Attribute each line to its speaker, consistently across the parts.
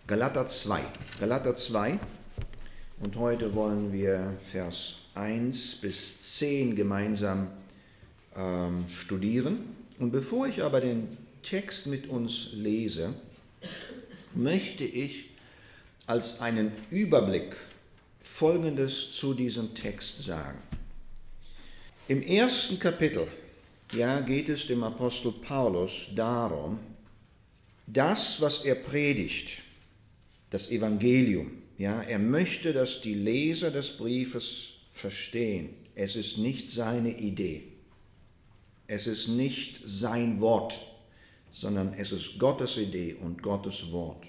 Speaker 1: Galater 2. Galater 2. Und heute wollen wir Vers 1 bis 10 gemeinsam studieren. Und bevor ich aber den Text mit uns lese, möchte ich als einen Überblick Folgendes zu diesem Text sagen. Im ersten Kapitel geht es dem Apostel Paulus darum, das, was er predigt, das Evangelium, er möchte, dass die Leser des Briefes verstehen, es ist nicht seine Idee, es ist nicht sein Wort, sondern es ist Gottes Idee und Gottes Wort.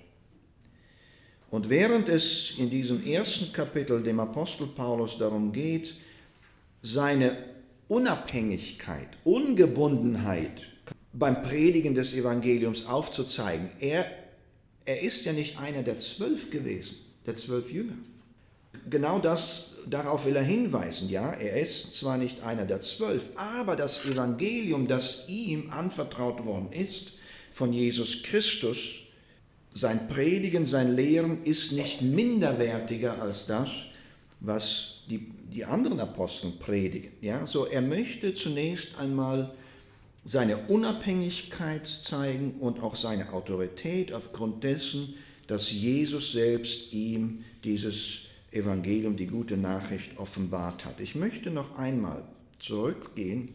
Speaker 1: Und während es in diesem ersten Kapitel dem Apostel Paulus darum geht, seine Unabhängigkeit, Ungebundenheit beim Predigen des Evangeliums aufzuzeigen, er ist ja nicht einer der 12 gewesen, der 12 Jünger. Genau darauf will er hinweisen, er ist zwar nicht einer der 12, aber das Evangelium, das ihm anvertraut worden ist von Jesus Christus, sein Predigen, sein Lehren ist nicht minderwertiger als das, was die anderen Apostel predigen. So er möchte zunächst einmal seine Unabhängigkeit zeigen und auch seine Autorität aufgrund dessen, dass Jesus selbst ihm dieses Evangelium, die gute Nachricht, offenbart hat. Ich möchte noch einmal zurückgehen,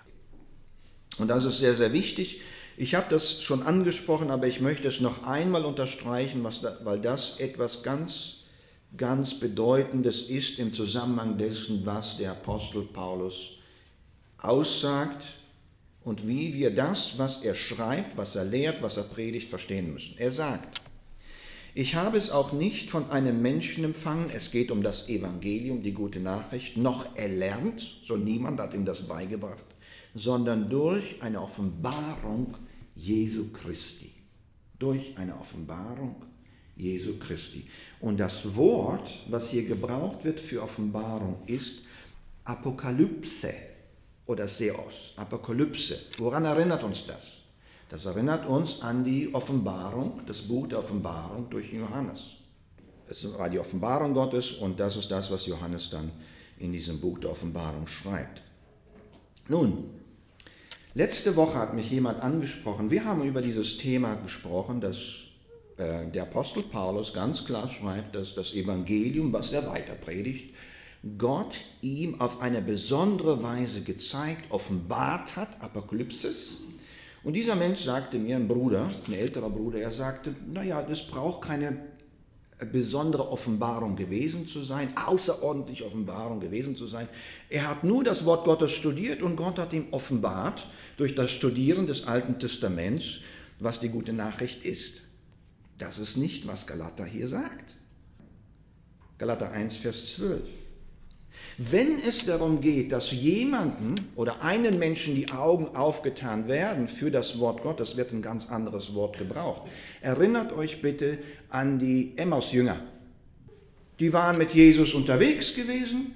Speaker 1: und das ist sehr, sehr wichtig. Ich habe das schon angesprochen, aber ich möchte es noch einmal unterstreichen, weil das etwas ganz, ganz Bedeutendes ist im Zusammenhang dessen, was der Apostel Paulus aussagt und wie wir das, was er schreibt, was er lehrt, was er predigt, verstehen müssen. Er sagt: Ich habe es auch nicht von einem Menschen empfangen, es geht um das Evangelium, die gute Nachricht, noch erlernt, so niemand hat ihm das beigebracht, sondern durch eine Offenbarung Jesu Christi. Durch eine Offenbarung Jesu Christi. Und das Wort, was hier gebraucht wird für Offenbarung, ist Apokalypse oder Seos. Apokalypse. Woran erinnert uns das? Das erinnert uns an die Offenbarung, das Buch der Offenbarung durch Johannes. Es war die Offenbarung Gottes und das ist das, was Johannes dann in diesem Buch der Offenbarung schreibt. Nun, letzte Woche hat mich jemand angesprochen. Wir haben über dieses Thema gesprochen, dass der Apostel Paulus ganz klar schreibt, dass das Evangelium, was er weiter predigt, Gott ihm auf eine besondere Weise gezeigt, offenbart hat, Apokalypsis. Und dieser Mensch sagte mir, ein älterer Bruder, er sagte, es braucht keine besondere Offenbarung gewesen zu sein, außerordentliche Offenbarung gewesen zu sein. Er hat nur das Wort Gottes studiert und Gott hat ihm offenbart durch das Studieren des Alten Testaments, was die gute Nachricht ist. Das ist nicht, was Galater hier sagt. Galater 1, Vers 12. Wenn es darum geht, dass jemanden oder einen Menschen die Augen aufgetan werden für das Wort Gottes, wird ein ganz anderes Wort gebraucht. Erinnert euch bitte an die Emmaus-Jünger. Die waren mit Jesus unterwegs gewesen.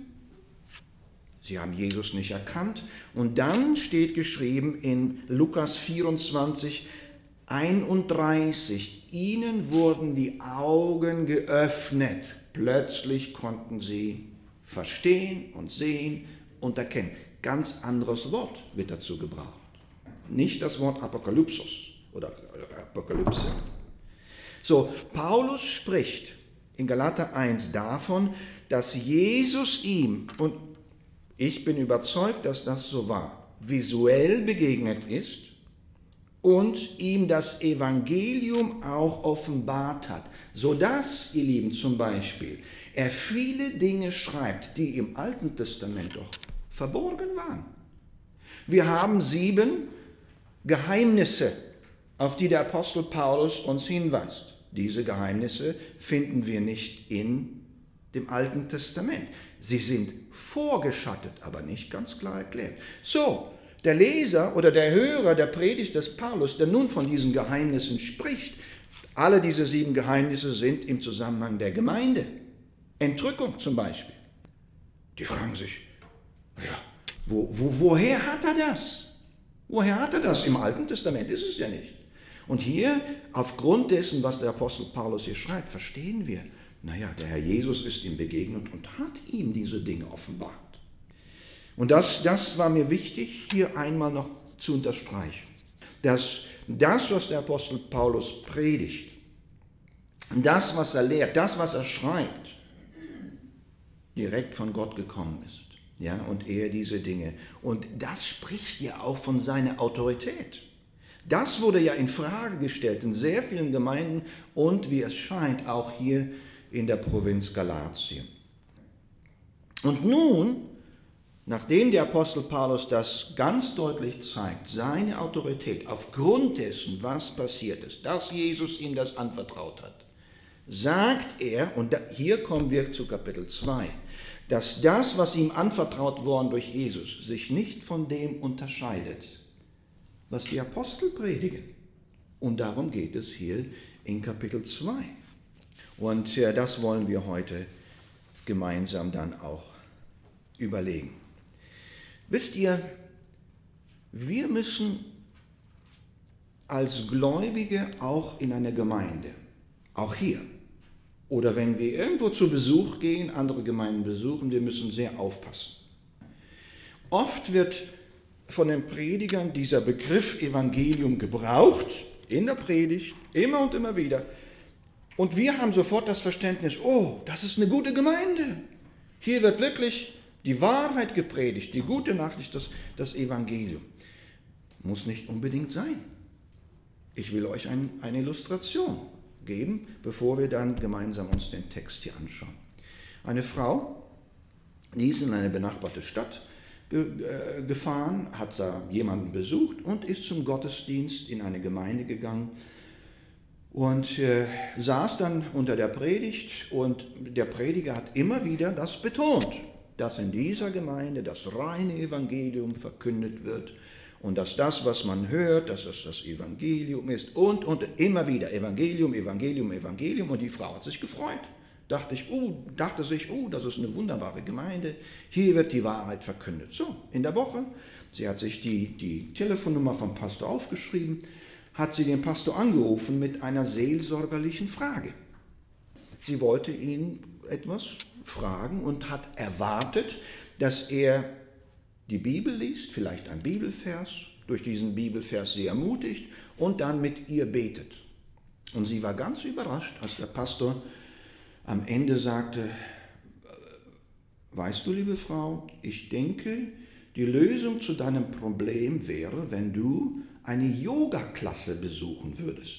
Speaker 1: Sie haben Jesus nicht erkannt. Und dann steht geschrieben in Lukas 24, 31, ihnen wurden die Augen geöffnet. Plötzlich konnten sie verstehen und sehen und erkennen. Ganz anderes Wort wird dazu gebraucht. Nicht das Wort Apokalypsus oder Apokalypse. So, Paulus spricht in Galater 1 davon, dass Jesus ihm, und ich bin überzeugt, dass das so war, visuell begegnet ist und ihm das Evangelium auch offenbart hat, sodass, ihr Lieben, zum Beispiel, er viele Dinge schreibt, die im Alten Testament doch verborgen waren. Wir haben 7 Geheimnisse, auf die der Apostel Paulus uns hinweist. Diese Geheimnisse finden wir nicht in dem Alten Testament. Sie sind vorgeschattet, aber nicht ganz klar erklärt. So, der Leser oder der Hörer der Predigt des Paulus, der nun von diesen Geheimnissen spricht, alle diese 7 Geheimnisse sind im Zusammenhang der Gemeinde. Entrückung zum Beispiel. Die fragen sich, woher hat er das? Woher hat er das? Im Alten Testament ist es ja nicht. Und hier, aufgrund dessen, was der Apostel Paulus hier schreibt, verstehen wir, naja, der Herr Jesus ist ihm begegnet und hat ihm diese Dinge offenbart. Und das war mir wichtig, hier einmal noch zu unterstreichen, dass das, was der Apostel Paulus predigt, das, was er lehrt, das, was er schreibt, direkt von Gott gekommen ist. Ja, und er diese Dinge. Und das spricht ja auch von seiner Autorität. Das wurde ja in Frage gestellt in sehr vielen Gemeinden und, wie es scheint, auch hier in der Provinz Galatien. Und nun, nachdem der Apostel Paulus das ganz deutlich zeigt, seine Autorität aufgrund dessen, was passiert ist, dass Jesus ihm das anvertraut hat, sagt er, und hier kommen wir zu Kapitel 2, dass das, was ihm anvertraut worden durch Jesus, sich nicht von dem unterscheidet, was die Apostel predigen. Und darum geht es hier in Kapitel 2. Und das wollen wir heute gemeinsam dann auch überlegen. Wisst ihr, wir müssen als Gläubige auch in einer Gemeinde, auch hier, oder wenn wir irgendwo zu Besuch gehen, andere Gemeinden besuchen, wir müssen sehr aufpassen. Oft wird von den Predigern dieser Begriff Evangelium gebraucht, in der Predigt, immer und immer wieder. Und wir haben sofort das Verständnis, oh, das ist eine gute Gemeinde. Hier wird wirklich die Wahrheit gepredigt, die gute Nachricht, das Evangelium. Muss nicht unbedingt sein. Ich will euch eine Illustration geben, bevor wir dann gemeinsam uns den Text hier anschauen. Eine Frau, die ist in eine benachbarte Stadt gefahren, hat da jemanden besucht und ist zum Gottesdienst in eine Gemeinde gegangen und saß dann unter der Predigt und der Prediger hat immer wieder das betont, dass in dieser Gemeinde das reine Evangelium verkündet wird und dass das, was man hört, dass es das Evangelium ist und immer wieder Evangelium, Evangelium, Evangelium. Und die Frau hat sich gefreut. Dachte sich, das ist eine wunderbare Gemeinde. Hier wird die Wahrheit verkündet. So, in der Woche, sie hat sich die Telefonnummer vom Pastor aufgeschrieben, hat sie den Pastor angerufen mit einer seelsorgerlichen Frage. Sie wollte ihn etwas fragen und hat erwartet, dass er die Bibel liest, vielleicht ein Bibelvers, durch diesen Bibelvers sie ermutigt und dann mit ihr betet. Und sie war ganz überrascht, als der Pastor am Ende sagte, weißt du, liebe Frau, ich denke, die Lösung zu deinem Problem wäre, wenn du eine Yoga-Klasse besuchen würdest.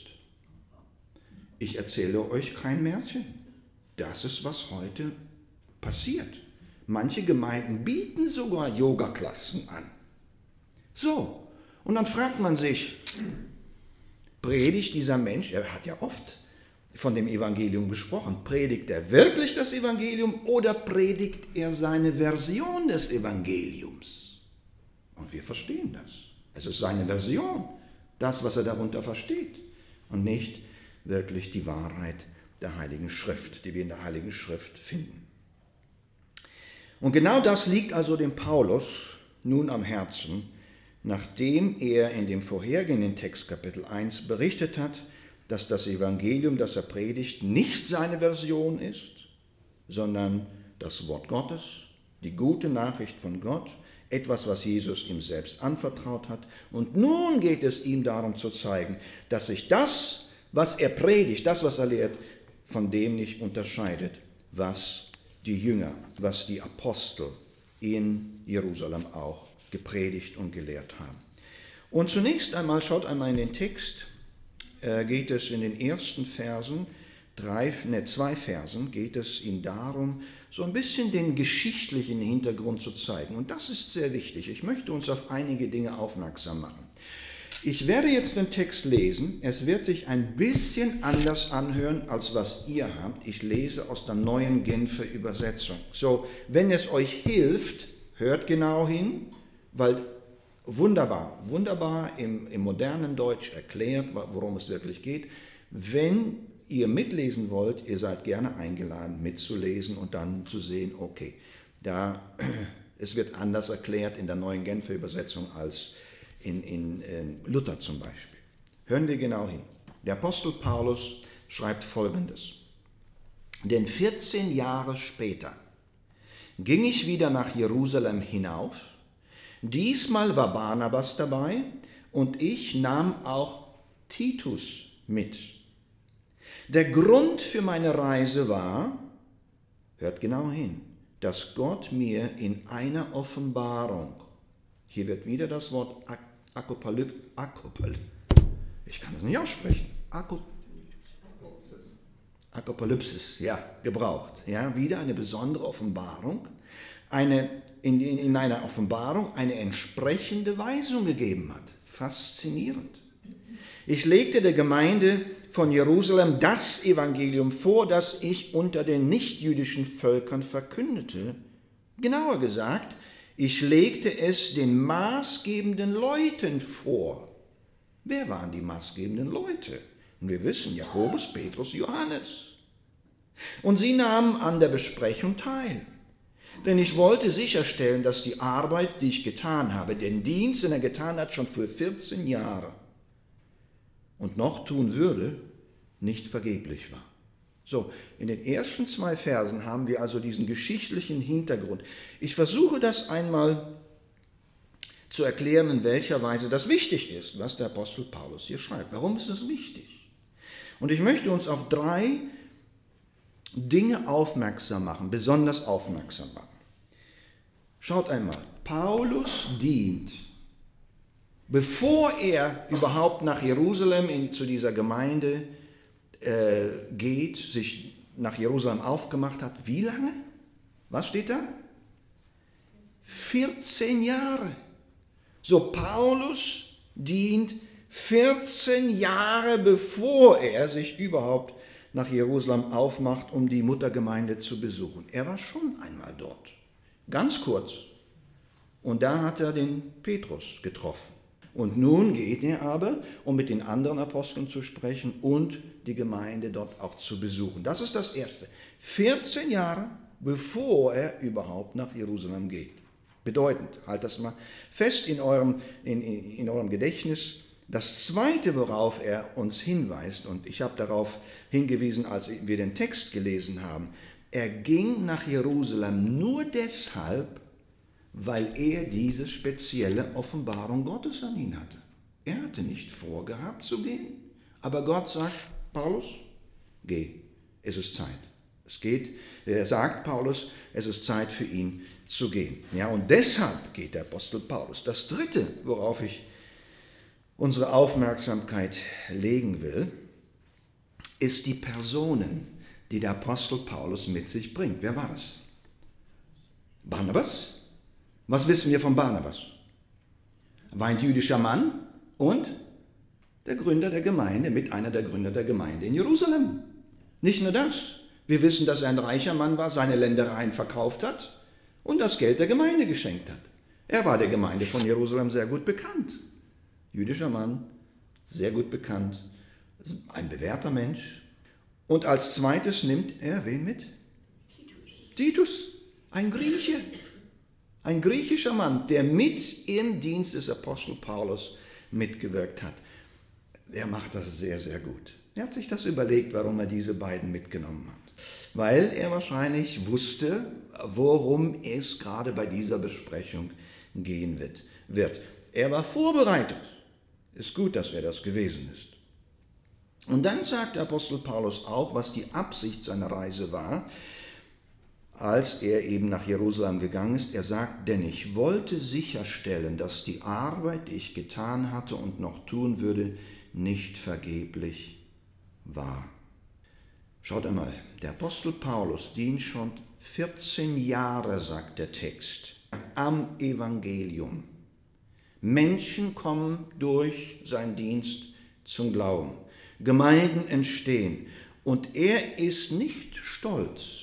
Speaker 1: Ich erzähle euch kein Märchen. Das ist, was heute passiert. Manche Gemeinden bieten sogar Yoga-Klassen an. So, und dann fragt man sich, predigt dieser Mensch, er hat ja oft von dem Evangelium gesprochen, predigt er wirklich das Evangelium oder predigt er seine Version des Evangeliums? Und wir verstehen das. Es ist seine Version, das, was er darunter versteht und nicht wirklich die Wahrheit der Heiligen Schrift, die wir in der Heiligen Schrift finden. Und genau das liegt also dem Paulus nun am Herzen, nachdem er in dem vorhergehenden Text Kapitel 1 berichtet hat, dass das Evangelium, das er predigt, nicht seine Version ist, sondern das Wort Gottes, die gute Nachricht von Gott, etwas, was Jesus ihm selbst anvertraut hat. Und nun geht es ihm darum zu zeigen, dass sich das, was er predigt, das, was er lehrt, von dem nicht unterscheidet, was die Jünger, was die Apostel in Jerusalem auch gepredigt und gelehrt haben. Und zunächst einmal, schaut einmal in den Text, geht es in den ersten Versen, zwei Versen, geht es ihm darum, so ein bisschen den geschichtlichen Hintergrund zu zeigen. Und das ist sehr wichtig. Ich möchte uns auf einige Dinge aufmerksam machen. Ich werde jetzt den Text lesen. Es wird sich ein bisschen anders anhören, als was ihr habt. Ich lese aus der neuen Genfer Übersetzung. So, wenn es euch hilft, hört genau hin, weil wunderbar im modernen Deutsch erklärt, worum es wirklich geht. Wenn ihr mitlesen wollt, ihr seid gerne eingeladen, mitzulesen und dann zu sehen, okay, es wird anders erklärt in der neuen Genfer Übersetzung als in Luther zum Beispiel. Hören wir genau hin. Der Apostel Paulus schreibt Folgendes. Denn 14 Jahre später ging ich wieder nach Jerusalem hinauf. Diesmal war Barnabas dabei und ich nahm auch Titus mit. Der Grund für meine Reise war, hört genau hin, dass Gott mir in einer Offenbarung, hier wird wieder das Wort ich kann das nicht aussprechen, Apokalypsis, ja, gebraucht. Ja, wieder eine besondere Offenbarung, in einer Offenbarung eine entsprechende Weisung gegeben hat. Faszinierend. Ich legte der Gemeinde von Jerusalem das Evangelium vor, das ich unter den nichtjüdischen Völkern verkündete. Genauer gesagt, ich legte es den maßgebenden Leuten vor. Wer waren die maßgebenden Leute? Und wir wissen, Jakobus, Petrus, Johannes. Und sie nahmen an der Besprechung teil. Denn ich wollte sicherstellen, dass die Arbeit, die ich getan habe, den Dienst, den er getan hat, schon für 14 Jahre und noch tun würde, nicht vergeblich war. So, in den ersten 2 Versen haben wir also diesen geschichtlichen Hintergrund. Ich versuche das einmal zu erklären, in welcher Weise das wichtig ist, was der Apostel Paulus hier schreibt. Warum ist das wichtig? Und ich möchte uns auf 3 Dinge aufmerksam machen, besonders aufmerksam machen. Schaut einmal, Paulus dient, bevor er überhaupt nach Jerusalem zu dieser Gemeinde geht, sich nach Jerusalem aufgemacht hat. Wie lange? Was steht da? 14 Jahre. So, Paulus dient 14 Jahre, bevor er sich überhaupt nach Jerusalem aufmacht, um die Muttergemeinde zu besuchen. Er war schon einmal dort, ganz kurz. Und da hat er den Petrus getroffen. Und nun geht er aber, um mit den anderen Aposteln zu sprechen und die Gemeinde dort auch zu besuchen. Das ist das Erste. 14 Jahre, bevor er überhaupt nach Jerusalem geht. Bedeutend, halt das mal fest in eurem Gedächtnis. Das Zweite, worauf er uns hinweist, und ich habe darauf hingewiesen, als wir den Text gelesen haben, er ging nach Jerusalem nur deshalb, weil er diese spezielle Offenbarung Gottes an ihn hatte. Er hatte nicht vorgehabt zu gehen, aber Gott sagt, Paulus, geh, es ist Zeit. Er sagt Paulus, es ist Zeit für ihn zu gehen. Ja, und deshalb geht der Apostel Paulus. Das Dritte, worauf ich unsere Aufmerksamkeit legen will, ist die Personen, die der Apostel Paulus mit sich bringt. Wer war das? Barnabas? Was wissen wir von Barnabas? Er war ein jüdischer Mann und der Gründer der Gemeinde, mit einer der Gründer der Gemeinde in Jerusalem. Nicht nur das. Wir wissen, dass er ein reicher Mann war, seine Ländereien verkauft hat und das Geld der Gemeinde geschenkt hat. Er war der Gemeinde von Jerusalem sehr gut bekannt. Jüdischer Mann, sehr gut bekannt, ein bewährter Mensch. Und als zweites nimmt er wen mit? Titus, ein Grieche. Ein griechischer Mann, der mit im Dienst des Apostel Paulus mitgewirkt hat. Er macht das sehr, sehr gut. Er hat sich das überlegt, warum er diese beiden mitgenommen hat. Weil er wahrscheinlich wusste, worum es gerade bei dieser Besprechung gehen wird. Er war vorbereitet. Ist gut, dass er das gewesen ist. Und dann sagt der Apostel Paulus auch, was die Absicht seiner Reise war, als er eben nach Jerusalem gegangen ist. Er sagt, denn ich wollte sicherstellen, dass die Arbeit, die ich getan hatte und noch tun würde, nicht vergeblich war. Schaut einmal, der Apostel Paulus dient schon 14 Jahre, sagt der Text, am Evangelium. Menschen kommen durch seinen Dienst zum Glauben. Gemeinden entstehen. Und er ist nicht stolz,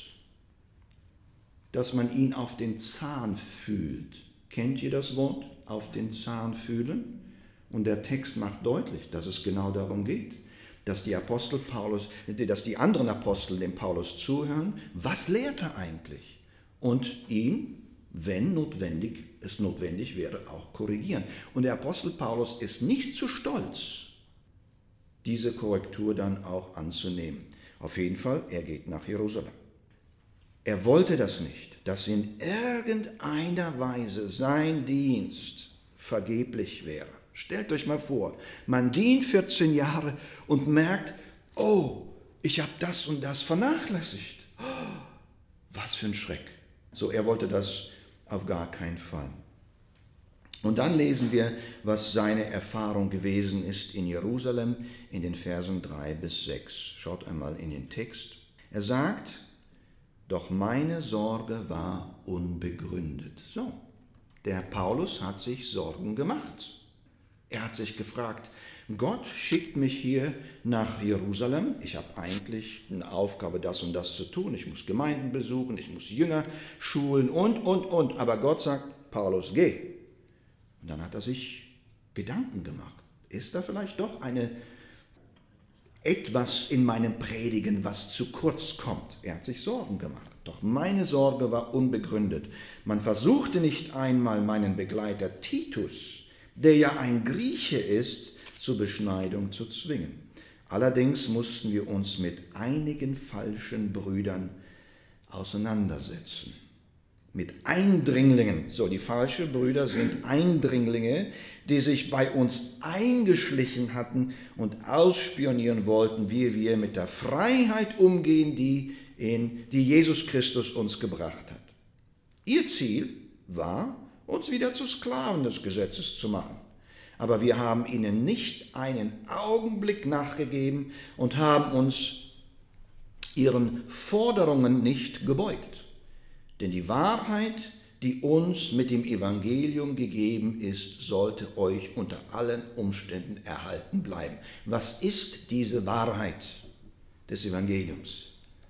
Speaker 1: dass man ihn auf den Zahn fühlt. Kennt ihr das Wort? Auf den Zahn fühlen? Und der Text macht deutlich, dass es genau darum geht, dass die anderen Apostel dem Paulus zuhören. Was lehrt er eigentlich? Und ihn, wenn es notwendig wäre, auch korrigieren. Und der Apostel Paulus ist nicht zu stolz, diese Korrektur dann auch anzunehmen. Auf jeden Fall, er geht nach Jerusalem. Er wollte das nicht, dass in irgendeiner Weise sein Dienst vergeblich wäre. Stellt euch mal vor, man dient 14 Jahre und merkt, oh, ich habe das und das vernachlässigt. Oh, was für ein Schreck. So, er wollte das auf gar keinen Fall. Und dann lesen wir, was seine Erfahrung gewesen ist in Jerusalem in den Versen 3 bis 6. Schaut einmal in den Text. Er sagt, doch meine Sorge war unbegründet. So, der Paulus hat sich Sorgen gemacht. Er hat sich gefragt, Gott schickt mich hier nach Jerusalem. Ich habe eigentlich eine Aufgabe, das und das zu tun. Ich muss Gemeinden besuchen, ich muss Jünger schulen und. Aber Gott sagt, Paulus, geh. Und dann hat er sich Gedanken gemacht. Ist da vielleicht doch etwas in meinem Predigen, was zu kurz kommt? Er hat sich Sorgen gemacht. Doch meine Sorge war unbegründet. Man versuchte nicht einmal meinen Begleiter Titus, der ja ein Grieche ist, zur Beschneidung zu zwingen. Allerdings mussten wir uns mit einigen falschen Brüdern auseinandersetzen. Mit Eindringlingen. So, die falschen Brüder sind Eindringlinge, die sich bei uns eingeschlichen hatten und ausspionieren wollten, wie wir mit der Freiheit umgehen, die Jesus Christus uns gebracht hat. Ihr Ziel war, uns wieder zu Sklaven des Gesetzes zu machen. Aber wir haben ihnen nicht einen Augenblick nachgegeben und haben uns ihren Forderungen nicht gebeugt. Denn die Wahrheit, die uns mit dem Evangelium gegeben ist, sollte euch unter allen Umständen erhalten bleiben. Was ist diese Wahrheit des Evangeliums?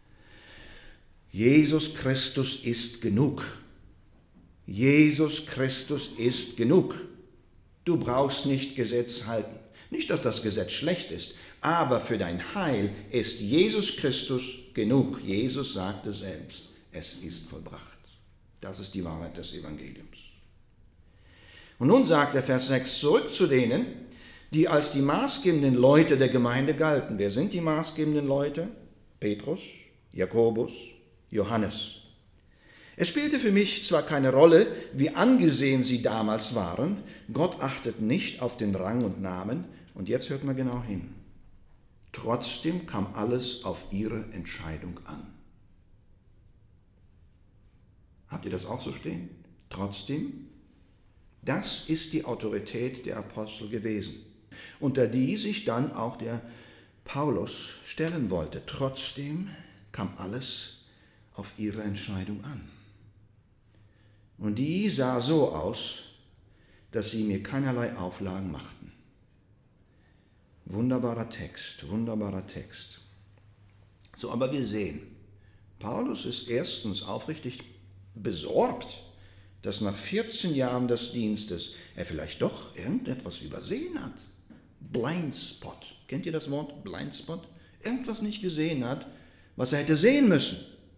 Speaker 1: Jesus Christus ist genug. Jesus Christus ist genug. Du brauchst nicht Gesetz halten. Nicht, dass das Gesetz schlecht ist, aber für dein Heil ist Jesus Christus genug. Jesus sagte selbst, es ist vollbracht. Das ist die Wahrheit des Evangeliums. Und nun sagt der Vers 6, zurück zu denen, die als die maßgebenden Leute der Gemeinde galten. Wer sind die maßgebenden Leute? Petrus, Jakobus, Johannes. Es spielte für mich zwar keine Rolle, wie angesehen sie damals waren, Gott achtet nicht auf den Rang und Namen, und jetzt hört mal genau hin. Trotzdem kam alles auf ihre Entscheidung an. Habt ihr das auch so stehen? Trotzdem? Das ist die Autorität der Apostel gewesen, unter die sich dann auch der Paulus stellen wollte. Trotzdem kam alles auf ihre Entscheidung an. Und die sah so aus, dass sie mir keinerlei Auflagen machten. Wunderbarer Text, wunderbarer Text. So, aber wir sehen, Paulus ist erstens aufrichtig besorgt, dass nach 14 Jahren des Dienstes er vielleicht doch irgendetwas übersehen hat. Blindspot. Kennt ihr das Wort Blindspot? Irgendwas nicht gesehen hat, was er hätte sehen müssen.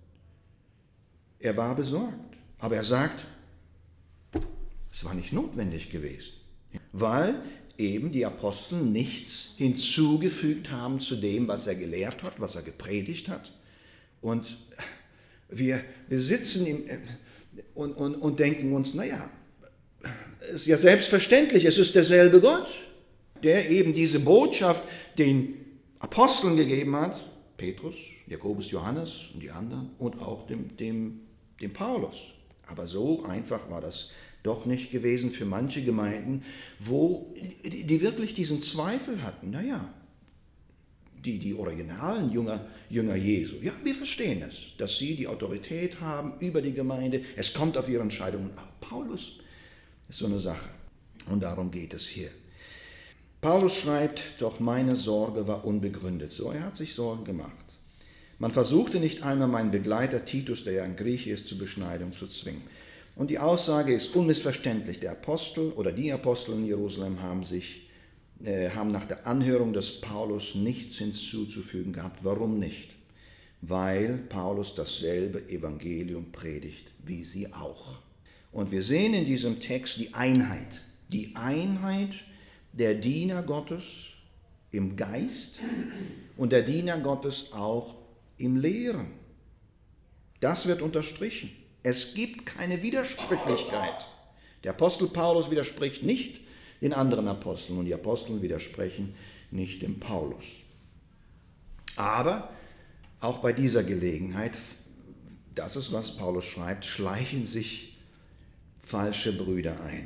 Speaker 1: Er war besorgt, aber er sagt, es war nicht notwendig gewesen, weil eben die Apostel nichts hinzugefügt haben zu dem, was er gelehrt hat, was er gepredigt hat. Und wir sitzen und denken uns, naja, es ist ja selbstverständlich, es ist derselbe Gott, der eben diese Botschaft den Aposteln gegeben hat, Petrus, Jakobus, Johannes und die anderen und auch dem Paulus. Aber so einfach war das doch nicht gewesen für manche Gemeinden, wo die wirklich diesen Zweifel hatten. Naja, die originalen Jünger Jesu, ja, wir verstehen es, dass sie die Autorität haben über die Gemeinde. Es kommt auf ihre Entscheidungen. Aber Paulus ist so eine Sache. Und darum geht es hier. Paulus schreibt, doch meine Sorge war unbegründet. So, er hat sich Sorgen gemacht. Man versuchte nicht einmal meinen Begleiter Titus, der ja ein Grieche ist, zur Beschneidung zu zwingen. Und die Aussage ist unmissverständlich. Der Apostel oder die Apostel in Jerusalem haben nach der Anhörung des Paulus nichts hinzuzufügen gehabt. Warum nicht? Weil Paulus dasselbe Evangelium predigt, wie sie auch. Und wir sehen in diesem Text die Einheit der Diener Gottes im Geist und der Diener Gottes auch im Lehren. Das wird unterstrichen. Es gibt keine Widersprüchlichkeit. Der Apostel Paulus widerspricht nicht den anderen Aposteln und die Aposteln widersprechen nicht dem Paulus. Aber auch bei dieser Gelegenheit, das ist, was Paulus schreibt, schleichen sich falsche Brüder ein.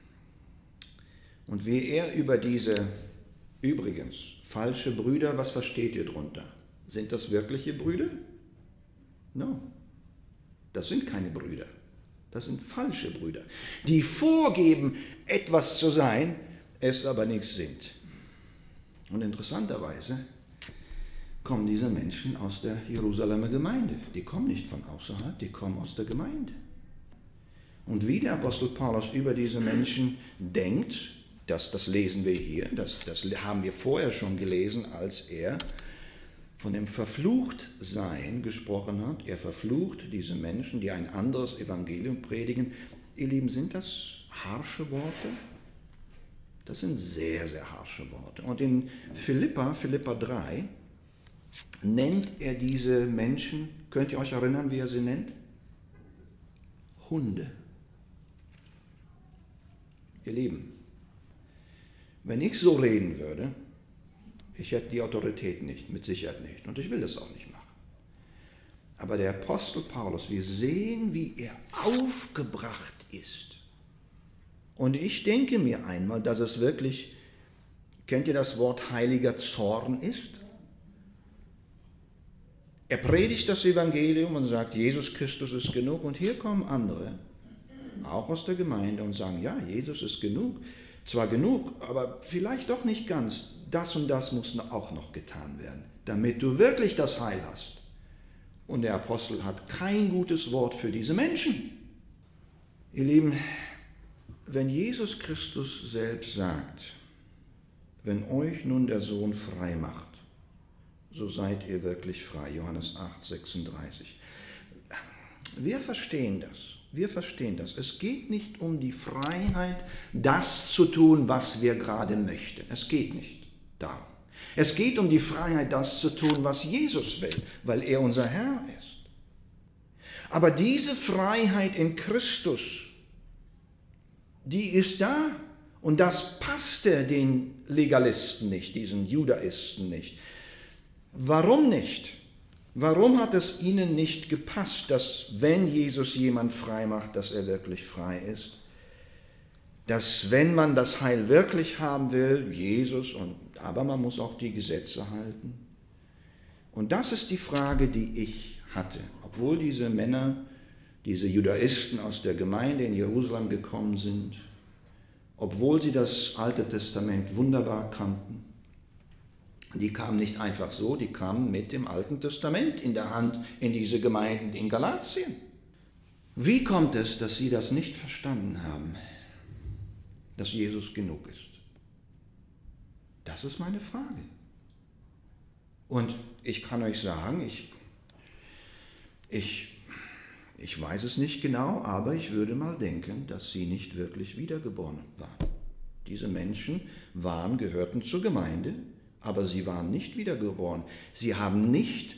Speaker 1: Und wie er über diese, übrigens, falsche Brüder, was versteht ihr drunter? Sind das wirkliche Brüder? No, das sind keine Brüder. Das sind falsche Brüder, die vorgeben, etwas zu sein, es aber nichts sind. Und interessanterweise kommen diese Menschen aus der Jerusalemer Gemeinde. Die kommen nicht von außerhalb, die kommen aus der Gemeinde. Und wie der Apostel Paulus über diese Menschen denkt, das lesen wir hier, das haben wir vorher schon gelesen, als er von dem Verfluchtsein gesprochen hat. Er verflucht diese Menschen, die ein anderes Evangelium predigen. Ihr Lieben, sind das harsche Worte? Das sind sehr, sehr harsche Worte. Und in Philippa 3, nennt er diese Menschen, könnt ihr euch erinnern, wie er sie nennt? Hunde. Ihr Lieben, wenn ich so reden würde, ich hätte die Autorität nicht, mit Sicherheit nicht. Und ich will das auch nicht machen. Aber der Apostel Paulus, wir sehen, wie er aufgebracht ist. Und ich denke mir einmal, dass es wirklich, kennt ihr das Wort heiliger Zorn ist? Er predigt das Evangelium und sagt, Jesus Christus ist genug. Und hier kommen andere, auch aus der Gemeinde, und sagen, ja, Jesus ist genug. Zwar genug, aber vielleicht doch nicht ganz. Das und das muss auch noch getan werden, damit du wirklich das Heil hast. Und der Apostel hat kein gutes Wort für diese Menschen. Ihr Lieben, wenn Jesus Christus selbst sagt, wenn euch nun der Sohn frei macht, so seid ihr wirklich frei. Johannes 8, 36. Wir verstehen das. Wir verstehen das. Es geht nicht um die Freiheit, das zu tun, was wir gerade möchten. Es geht nicht darum. Es geht um die Freiheit, das zu tun, was Jesus will, weil er unser Herr ist. Aber diese Freiheit in Christus, die ist da. Und das passte den Legalisten nicht, diesen Judaisten nicht. Warum nicht? Warum hat es ihnen nicht gepasst, dass wenn Jesus jemand frei macht, dass er wirklich frei ist? Dass wenn man das Heil wirklich haben will, aber man muss auch die Gesetze halten. Und das ist die Frage, die ich hatte. Obwohl diese Männer, diese Judaisten aus der Gemeinde in Jerusalem gekommen sind, obwohl sie das Alte Testament wunderbar kannten, die kamen nicht einfach so, die kamen mit dem Alten Testament in der Hand in diese Gemeinden in Galatien. Wie kommt es, dass sie das nicht verstanden haben, dass Jesus genug ist? Das ist meine Frage. Und ich kann euch sagen, ich weiß es nicht genau, aber ich würde mal denken, dass sie nicht wirklich wiedergeboren waren. Diese Menschen gehörten zur Gemeinde, aber sie waren nicht wiedergeboren. Sie haben nicht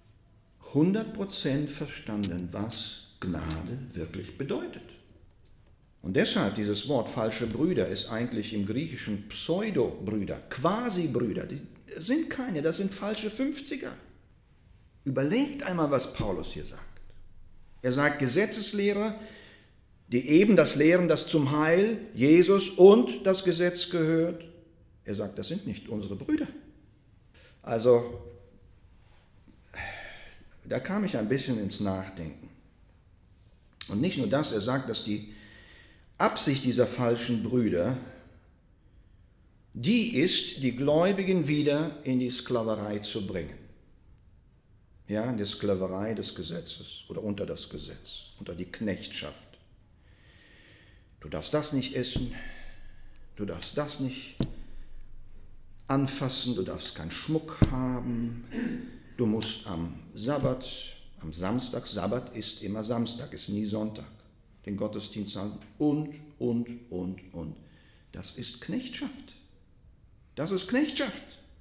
Speaker 1: 100% verstanden, was Gnade wirklich bedeutet. Und deshalb dieses Wort falsche Brüder ist eigentlich im Griechischen Pseudo-Brüder, Quasi-Brüder. Die sind keine, das sind falsche 50er. Überlegt einmal, was Paulus hier sagt. Er sagt Gesetzeslehrer, die eben das lehren, das zum Heil Jesus und das Gesetz gehört. Er sagt, das sind nicht unsere Brüder. Also, da kam ich ein bisschen ins Nachdenken. Und nicht nur das, er sagt, dass die Absicht dieser falschen Brüder, die ist, die Gläubigen wieder in die Sklaverei zu bringen. Ja, in die Sklaverei des Gesetzes oder unter das Gesetz, unter die Knechtschaft. Du darfst das nicht essen, du darfst das nicht anfassen, du darfst keinen Schmuck haben, du musst am Samstag, Sabbat ist immer Samstag, ist nie Sonntag, den Gottesdienst halten und. Das ist Knechtschaft. Das ist Knechtschaft.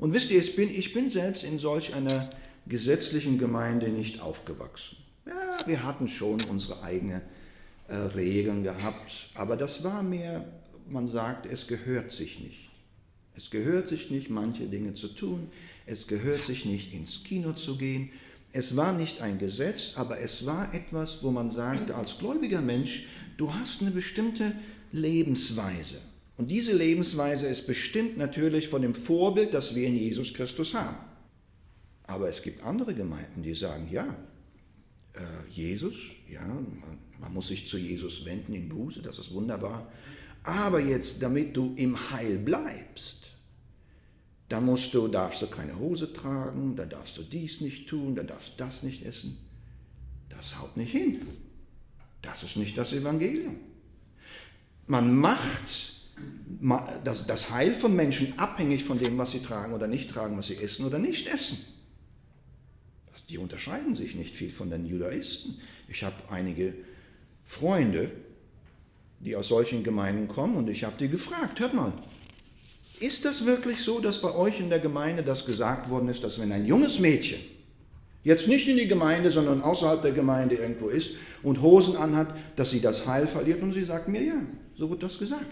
Speaker 1: Und wisst ihr, ich bin selbst in solch einer gesetzlichen Gemeinde nicht aufgewachsen. Ja, wir hatten schon unsere eigenen Regeln gehabt, aber das war mehr, man sagt, es gehört sich nicht. Es gehört sich nicht, manche Dinge zu tun. Es gehört sich nicht, ins Kino zu gehen. Es war nicht ein Gesetz, aber es war etwas, wo man sagte, als gläubiger Mensch, du hast eine bestimmte Lebensweise. Und diese Lebensweise ist bestimmt natürlich von dem Vorbild, das wir in Jesus Christus haben. Aber es gibt andere Gemeinden, die sagen, ja, Jesus, ja, man muss sich zu Jesus wenden in Buße, das ist wunderbar. Aber jetzt, damit du im Heil bleibst, da darfst du keine Hose tragen, da darfst du dies nicht tun, da darfst du das nicht essen. Das haut nicht hin. Das ist nicht das Evangelium. Man macht das Heil von Menschen abhängig von dem, was sie tragen oder nicht tragen, was sie essen oder nicht essen. Die unterscheiden sich nicht viel von den Judaisten. Ich habe einige Freunde, die aus solchen Gemeinden kommen, und ich habe die gefragt, hört mal, ist das wirklich so, dass bei euch in der Gemeinde das gesagt worden ist, dass wenn ein junges Mädchen jetzt nicht in die Gemeinde, sondern außerhalb der Gemeinde irgendwo ist und Hosen anhat, dass sie das Heil verliert? Und sie sagt mir, ja, so wird das gesagt.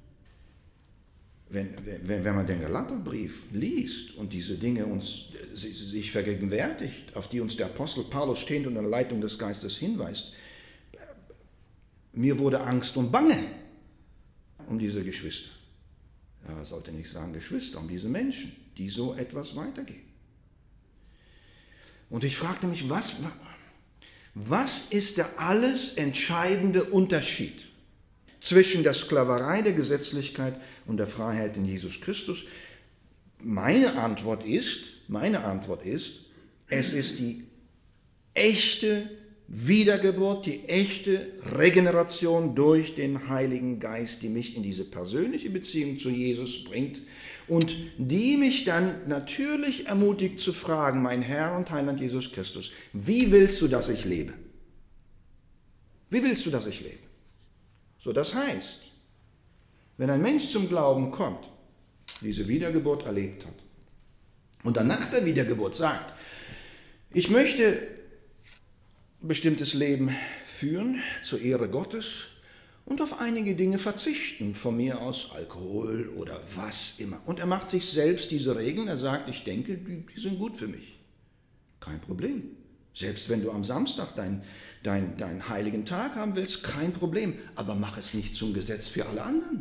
Speaker 1: Wenn man den Galaterbrief liest und diese Dinge sich vergegenwärtigt, auf die uns der Apostel Paulus stehend unter der Leitung des Geistes hinweist, mir wurde Angst und Bange um diese Geschwister. Ja, sollte nicht sagen Geschwister, um diese Menschen, die so etwas weitergeben. Und ich fragte mich, was ist der alles entscheidende Unterschied zwischen der Sklaverei der Gesetzlichkeit und der Freiheit in Jesus Christus? Meine Antwort ist, es ist die echte Wiedergeburt, die echte Regeneration durch den Heiligen Geist, die mich in diese persönliche Beziehung zu Jesus bringt und die mich dann natürlich ermutigt zu fragen, mein Herr und Heiland Jesus Christus, wie willst du, dass ich lebe? Wie willst du, dass ich lebe? So, das heißt, wenn ein Mensch zum Glauben kommt, diese Wiedergeburt erlebt hat und dann nach der Wiedergeburt sagt, ich möchte bestimmtes Leben führen zur Ehre Gottes und auf einige Dinge verzichten, von mir aus Alkohol oder was immer. Und er macht sich selbst diese Regeln, er sagt, ich denke, die sind gut für mich. Kein Problem. Selbst wenn du am Samstag deinen heiligen Tag haben willst, kein Problem. Aber mach es nicht zum Gesetz für alle anderen.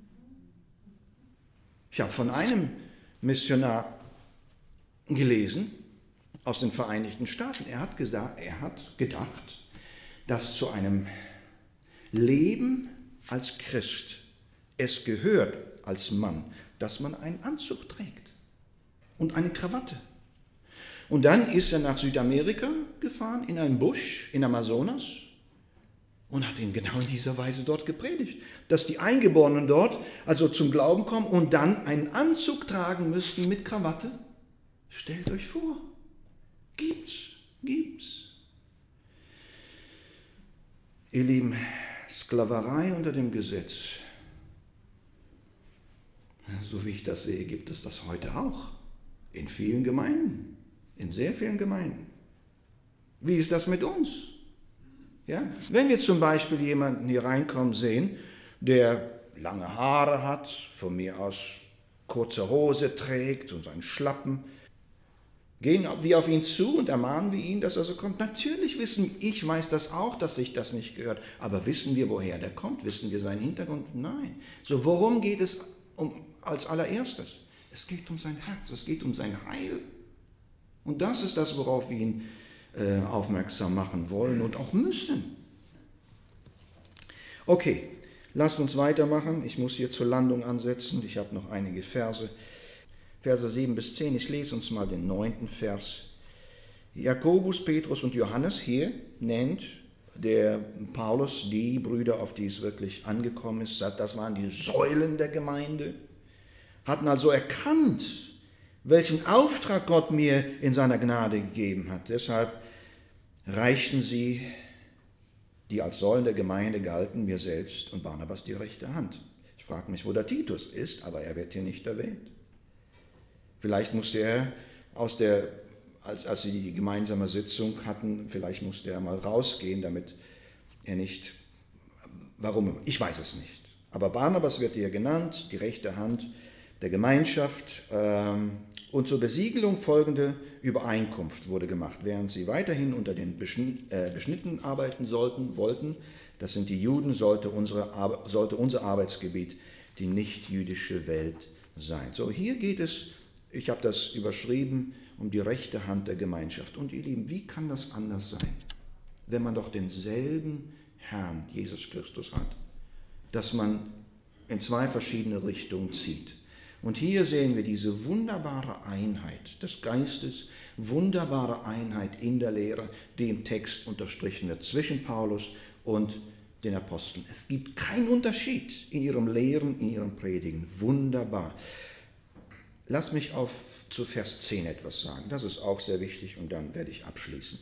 Speaker 1: Ich habe von einem Missionar gelesen, aus den Vereinigten Staaten. Er hat gedacht, dass zu einem Leben als Christ es gehört als Mann, dass man einen Anzug trägt und eine Krawatte. Und dann ist er nach Südamerika gefahren, in einen Busch in Amazonas und hat ihn genau in dieser Weise dort gepredigt, dass die Eingeborenen dort also zum Glauben kommen und dann einen Anzug tragen müssten mit Krawatte. Stellt euch vor. Gibt's. Ihr Lieben, Sklaverei unter dem Gesetz, so wie ich das sehe, gibt es das heute auch. In vielen Gemeinden, in sehr vielen Gemeinden. Wie ist das mit uns? Ja? Wenn wir zum Beispiel jemanden hier reinkommen sehen, der lange Haare hat, von mir aus kurze Hose trägt und seinen Schlappen, gehen wir auf ihn zu und ermahnen wir ihn, dass er so kommt. Natürlich ich weiß das auch, dass sich das nicht gehört, aber wissen wir, woher der kommt? Wissen wir seinen Hintergrund? Nein. So, worum geht es als allererstes? Es geht um sein Herz, es geht um sein Heil. Und das ist das, worauf wir ihn aufmerksam machen wollen und auch müssen. Okay, lasst uns weitermachen. Ich muss hier zur Landung ansetzen. Ich habe noch einige Verse 7 bis 10, ich lese uns mal den 9. Vers. Jakobus, Petrus und Johannes, hier nennt der Paulus die Brüder, auf die es wirklich angekommen ist. Das waren die Säulen der Gemeinde, hatten also erkannt, welchen Auftrag Gott mir in seiner Gnade gegeben hat. Deshalb reichten sie, die als Säulen der Gemeinde galten, mir selbst und Barnabas die rechte Hand. Ich frage mich, wo der Titus ist, aber er wird hier nicht erwähnt. Vielleicht musste er als sie die gemeinsame Sitzung hatten, vielleicht musste er mal rausgehen, damit er nicht, warum, ich weiß es nicht. Aber Barnabas wird hier genannt, die rechte Hand der Gemeinschaft, und zur Besiegelung folgende Übereinkunft wurde gemacht, während sie weiterhin unter den Beschnitten arbeiten wollten, das sind die Juden, sollte unser Arbeitsgebiet die nicht-jüdische Welt sein. So, hier geht es, ich habe das überschrieben, um die rechte Hand der Gemeinschaft. Und ihr Lieben, wie kann das anders sein, wenn man doch denselben Herrn, Jesus Christus, hat, dass man in zwei verschiedene Richtungen zieht? Und hier sehen wir diese wunderbare Einheit des Geistes, wunderbare Einheit in der Lehre, die im Text unterstrichen wird zwischen Paulus und den Aposteln. Es gibt keinen Unterschied in ihrem Lehren, in ihrem Predigen. Wunderbar. Lass mich zu Vers 10 etwas sagen. Das ist auch sehr wichtig und dann werde ich abschließen.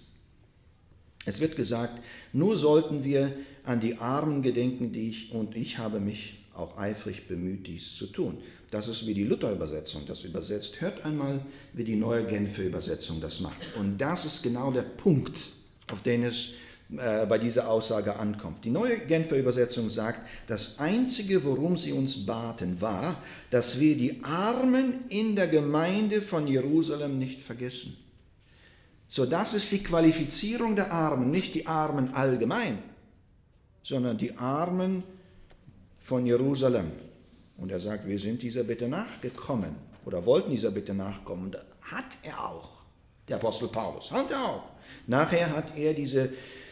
Speaker 1: Es wird gesagt, nur sollten wir an die Armen gedenken, ich habe mich auch eifrig bemüht, dies zu tun. Das ist wie die Luther-Übersetzung das übersetzt. Hört einmal, wie die neue Genfer Übersetzung das macht. Und das ist genau der Punkt, auf den es bei dieser Aussage ankommt. Die neue Genfer Übersetzung sagt, das Einzige, worum sie uns baten, war, dass wir die Armen in der Gemeinde von Jerusalem nicht vergessen. So, das ist die Qualifizierung der Armen, nicht die Armen allgemein, sondern die Armen von Jerusalem. Und er sagt, wir sind dieser Bitte nachgekommen oder wollten dieser Bitte nachkommen. Das hat er auch, der Apostel Paulus, hat er auch. Nachher hat er diese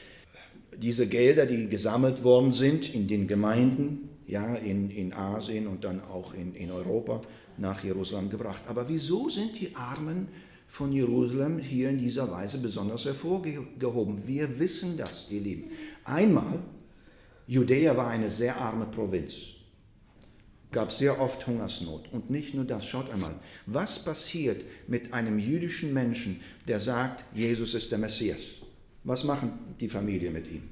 Speaker 1: Gelder, die gesammelt worden sind in den Gemeinden, ja, in Asien und dann auch in Europa, nach Jerusalem gebracht. Aber wieso sind die Armen von Jerusalem hier in dieser Weise besonders hervorgehoben? Wir wissen das, ihr Lieben. Einmal, Judäa war eine sehr arme Provinz. Gab sehr oft Hungersnot. Und nicht nur das, schaut einmal, was passiert mit einem jüdischen Menschen, der sagt, Jesus ist der Messias? Was machen die Familie mit ihm?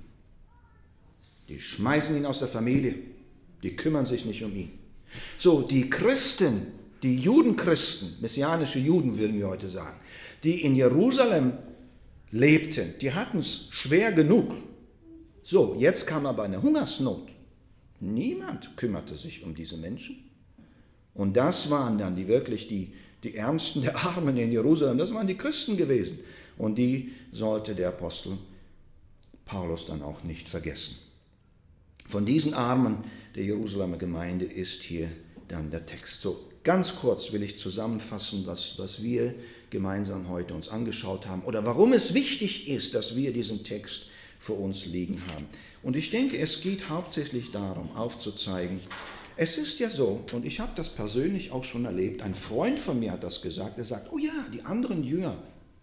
Speaker 1: Die schmeißen ihn aus der Familie, die kümmern sich nicht um ihn. So, die Christen, die Judenchristen, messianische Juden würden wir heute sagen, die in Jerusalem lebten, die hatten es schwer genug. So, jetzt kam aber eine Hungersnot. Niemand kümmerte sich um diese Menschen. Und das waren dann die Ärmsten der Armen in Jerusalem, das waren die Christen gewesen. Und die sollte der Apostel Paulus dann auch nicht vergessen. Von diesen Armen der Jerusalemer Gemeinde ist hier dann der Text. So, ganz kurz will ich zusammenfassen, was wir gemeinsam heute uns angeschaut haben oder warum es wichtig ist, dass wir diesen Text vor uns liegen haben. Und ich denke, es geht hauptsächlich darum, aufzuzeigen, es ist ja so, und ich habe das persönlich auch schon erlebt, ein Freund von mir hat das gesagt, er sagt, oh ja, die anderen Jünger,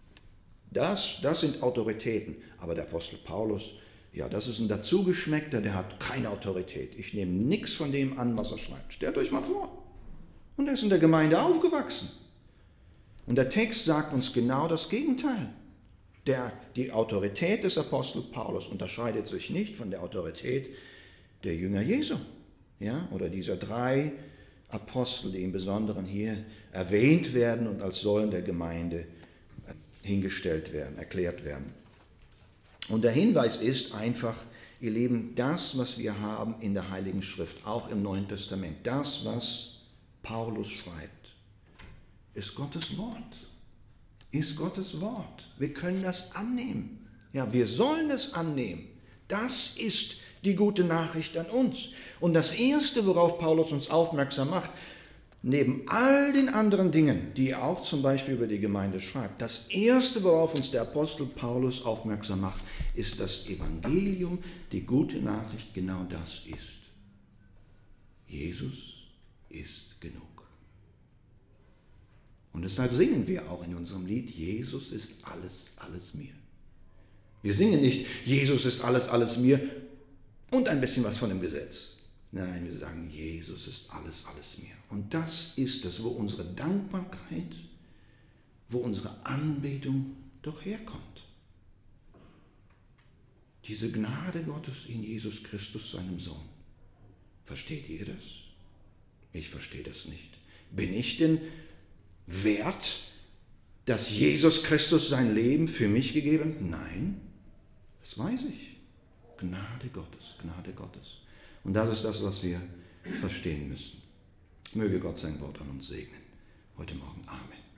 Speaker 1: das sind Autoritäten, aber der Apostel Paulus, ja, das ist ein Dazugeschmeckter, der hat keine Autorität. Ich nehme nichts von dem an, was er schreibt. Stellt euch mal vor. Und er ist in der Gemeinde aufgewachsen. Und der Text sagt uns genau das Gegenteil. Die Autorität des Apostels Paulus unterscheidet sich nicht von der Autorität der Jünger Jesu, ja, oder dieser 3 Apostel, die im Besonderen hier erwähnt werden und als Säulen der Gemeinde hingestellt werden, erklärt werden. Und der Hinweis ist einfach, ihr Lieben, das, was wir haben in der Heiligen Schrift, auch im Neuen Testament, das, was Paulus schreibt, ist Gottes Wort. Ist Gottes Wort. Wir können das annehmen. Ja, wir sollen es annehmen. Das ist die gute Nachricht an uns. Und das Erste, worauf Paulus uns aufmerksam macht, neben all den anderen Dingen, die er auch zum Beispiel über die Gemeinde schreibt, das Erste, worauf uns der Apostel Paulus aufmerksam macht, ist das Evangelium, die gute Nachricht, genau das ist. Jesus ist genug. Und deshalb singen wir auch in unserem Lied, Jesus ist alles, alles mir. Wir singen nicht, Jesus ist alles, alles mir und ein bisschen was von dem Gesetz. Nein, wir sagen, Jesus ist alles, alles mir. Und das ist es, wo unsere Dankbarkeit, wo unsere Anbetung doch herkommt. Diese Gnade Gottes in Jesus Christus, seinem Sohn. Versteht ihr das? Ich verstehe das nicht. Bin ich denn wert, dass Jesus Christus sein Leben für mich gegeben hat? Nein, das weiß ich. Gnade Gottes, Gnade Gottes. Und das ist das, was wir verstehen müssen. Möge Gott sein Wort an uns segnen. Heute Morgen. Amen.